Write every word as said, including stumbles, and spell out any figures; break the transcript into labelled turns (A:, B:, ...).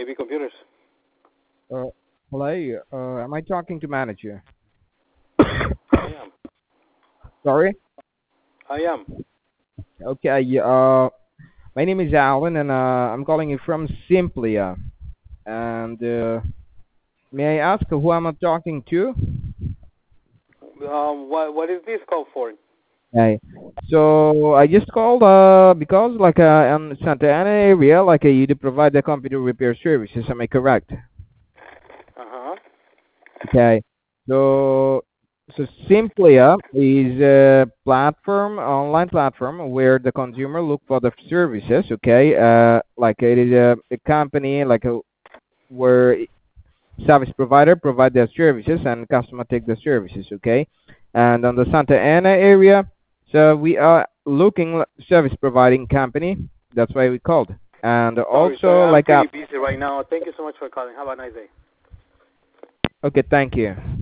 A: A B Computers.
B: Uh, hello. Uh, am I talking to manager?
A: I am.
B: Sorry.
A: I am.
B: Okay. Uh, my name is Alan, and uh, I'm calling you from Simplia. And uh, may I ask who am I talking to?
A: Um, what what is this call for?
B: Hey. So I just called uh because like uh in Santa Ana area, like uh, you do provide the computer repair services. Am I correct?
A: Uh huh.
B: Okay. So so Simplia is a platform, online platform where the consumer look for the services. Okay. Uh, like it is a, a company like a where service provider provide their services and customer take the services. Okay. And on the Santa Ana area, so we are looking like service providing company. That's why we called. And
A: Sorry, sir.
B: also
A: I'm
B: like a
A: pretty busy right now. Thank you so much for calling. Have a nice day.
B: okay. Thank you.